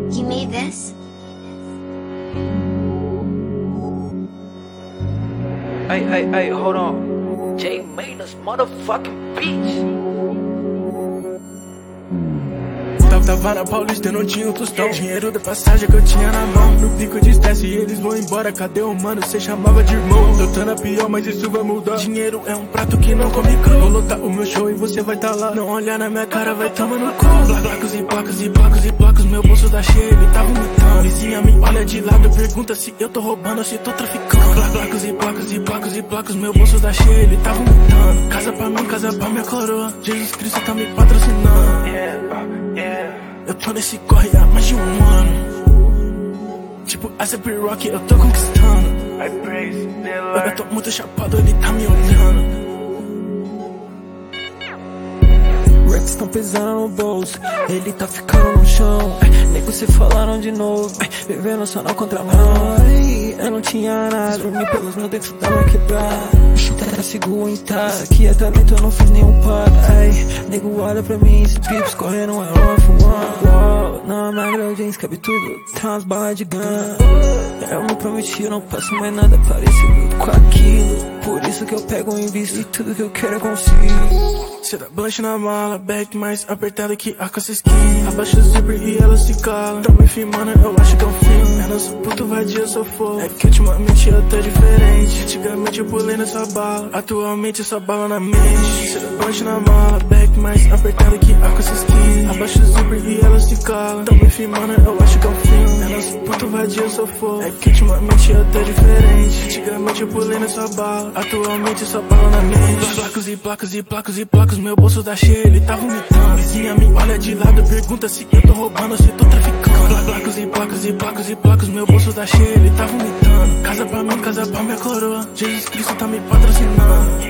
You made this? Hey, hold on. Jay made us motherfucking beats. Tava na Paulista, eu não tinha um tostão. Dinheiro da passagem que eu tinha na mão. No pico de estresse e eles vão embora. Cadê o mano? Cê chamava de irmão. Eu tô na pior, mas isso vai mudar. Dinheiro é um prato que não come cru. Vou lotar o meu show e você vai tá lá. Não olhar na minha cara, vai tomar no cu. Placos e placos e placos e placos. Meu bolso tá cheio, ele tá vomitando. Vizinha me olha de lado, pergunta se eu tô roubando ou se tô traficando. Placos e placos e placos e placos. Meu bolso tá cheio, ele tá vomitando. Casa pra mim, casa pra minha coroa. Jesus Cristo tá me patrocinando. Eu tô nesse corre há mais de um ano. Tipo A$AP Rocky, eu tô conquistando. Eu tô muito chapado, ele tá me olhando. Rex tão pesando no bolso, ele tá ficando no chão. Nego se falaram de novo, vivendo só na contramão. Eu não tinha nada, dormi pelos meus dentes tava quebrado. Até sigo intacto, aqui até dentro eu não fiz nenhum pato. Nego olha pra mim, esse pips correndo é one for one. Na magra jeans cabe tudo, tem umas balas de gun. Eu me prometi, eu não passo mais nada parecido com aquilo. Por isso que eu pego e invisto e tudo que eu quero eu consigo. Cê dá blush na mala, back mais apertada que a calça skin. Abaixa o zíper e ela se cala. Tá me filmando, eu acho que é um filme. Eu não sou puto vadio, eu sou fofo. É que ultimamente eu tô diferente. Antigamente eu pulei nessa bala, atualmente só bala na mente. Cê dá blush na mala, back mais apertada que a calça skin. Abaixa o zíper e ela se cala. Tá me filmando, eu acho que é um filme. Eu não sou puto vadio, eu sou fofo. É que ultimamente eu tô diferente. Antigamente eu pulei nessa bala, atualmente só bala na mente. Placos e placos e placos e placos. Meu bolso tá cheio, ele tá vomitando. Vizinha me olha de lado, pergunta se eu tô roubando ou se tô traficando. Placos e placos e placos e placos. Meu bolso tá cheio, ele tá vomitando. Casa pra mim, casa pra minha coroa. Jesus Cristo tá me patrocinando.